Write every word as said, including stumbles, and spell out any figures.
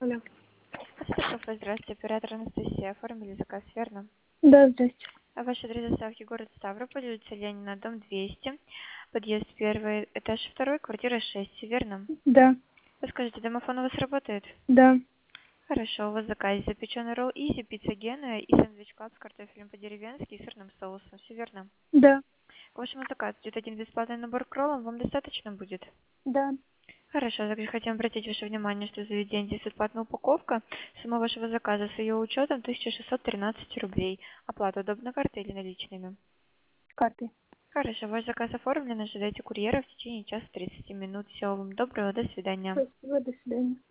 Алло. Здравствуйте, кафе, здравствуйте, оператор Анастасия. Оформили заказ, верно? Да, здрасте. А ваш адрес доставки город Ставрополь, улица Ленина, дом двести, подъезд первый, этаж второй, квартира шесть, верно? Да, Подскажите, домофон у вас работает? да, Хорошо, у вас в заказе запеченный ролл Изи, пицца Гена и сэндвич клаб с картофелем по-деревенски и сырным соусом, все верно? да, К вашему заказу идет один бесплатный набор к роллам, вам достаточно будет? да. Хорошо, также хотим обратить ваше внимание, что за заведение действует платная упаковка. Сумма вашего заказа с ее учетом тысяча шестьсот тринадцать рублей. Оплата удобно картой или наличными? Карты. Хорошо, ваш заказ оформлен, ожидайте курьера в течение часа тридцати минут. Всего вам доброго, до свидания. Спасибо, до свидания.